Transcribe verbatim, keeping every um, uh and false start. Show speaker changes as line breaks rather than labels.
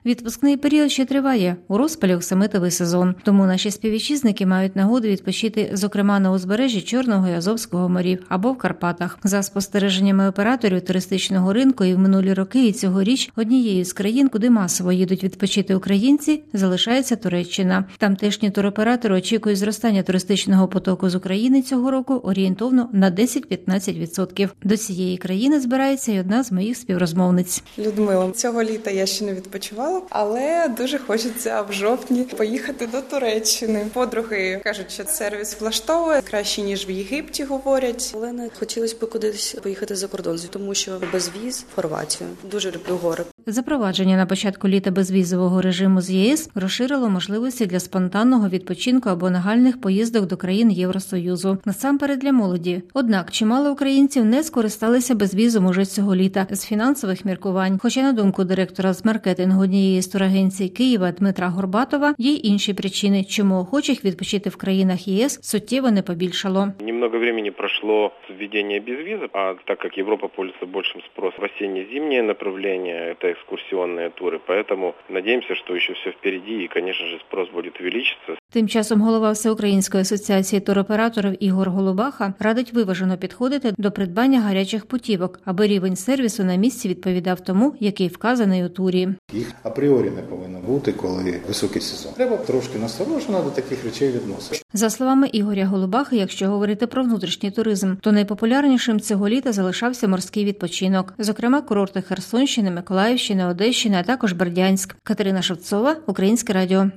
Відпускний період ще триває, у розпалі оксамитовий сезон. Тому наші співвітчизники мають нагоду відпочити, зокрема, на узбережжі Чорного і Азовського морів або в Карпатах. За спостереженнями операторів туристичного ринку і в минулі роки, і цьогоріч однією з країн, куди масово їдуть відпочити українці, залишається Туреччина. Тамтешні туроператори очікують зростання туристичного потоку з України цього року орієнтовно на десять-п'ятнадцять відсотків. До цієї країни збирається й одна з моїх співрозмовниць.
Людмила, цього літа я ще не відпочивала, але дуже хочеться в жовтні поїхати до Туреччини. Подруги кажуть, що сервіс влаштовує, краще, ніж в Єгипті, говорять.
Але не хотілося б кудись поїхати за кордон, тому що без віз в Хорватію. Дуже люблю гори.
Запровадження на початку літа безвізового режиму з ЄС розширило можливості для спонтанного відпочинку або нагальних поїздок до країн Євросоюзу. Насамперед для молоді. Однак чимало українців не скористалися безвізом уже цього літа з фінансових міркувань. Хоча, на думку директора з маркетингу однієї з турагенцій Києва Дмитра Горбатова, є й інші причини, чому охочих відпочити в країнах ЄС суттєво не побільшало.
Немного времени прошло с введения безвиза, а так как Европа пользуется большим спросом в осенне-зимнее направление, это экскурсионные туры, поэтому надеемся, что еще все впереди и, конечно же, спрос будет увеличиться.
Тим часом голова Всеукраїнської асоціації туроператорів Ігор Голубаха радить виважено підходити до придбання гарячих путівок, аби рівень сервісу на місці відповідав тому, який вказаний у турі.
Їх апріорі не повинно бути, коли високий сезон. Треба трошки насторожено до таких речей відноситися.
За словами Ігоря Голубахи, якщо говорити про внутрішній туризм, то найпопулярнішим цього літа залишався морський відпочинок. Зокрема, курорти Херсонщини, Миколаївщини, Одещини, а також Бердянськ. Катерина Шевцова, Українське радіо.